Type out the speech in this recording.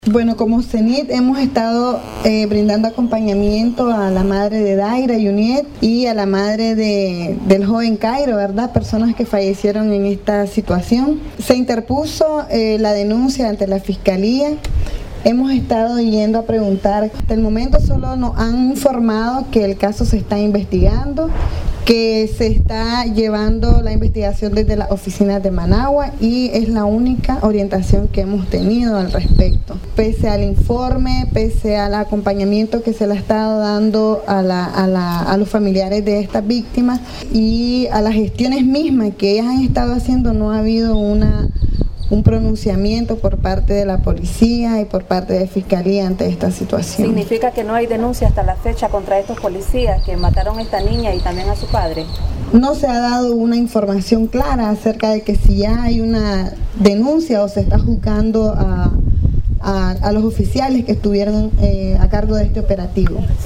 Bueno, como CENIT hemos estado brindando acompañamiento a la madre de Daira Yuniet y a la madre del joven Cairo, ¿verdad? Personas que fallecieron en esta situación. Se interpuso la denuncia ante la Fiscalía. Hemos estado yendo a preguntar. Hasta el momento solo nos han informado que el caso se está investigando, que se está llevando la investigación desde las oficinas de Managua y es la única orientación que hemos tenido al respecto. Pese al informe, pese al acompañamiento que se le ha estado dando a los familiares de estas víctimas y a las gestiones mismas que ellas han estado haciendo, no ha habido un pronunciamiento por parte de la policía y por parte de Fiscalía ante esta situación. ¿Significa que no hay denuncia hasta la fecha contra estos policías que mataron a esta niña y también a su padre? No se ha dado una información clara acerca de que si ya hay una denuncia o se está juzgando a los oficiales que estuvieron a cargo de este operativo.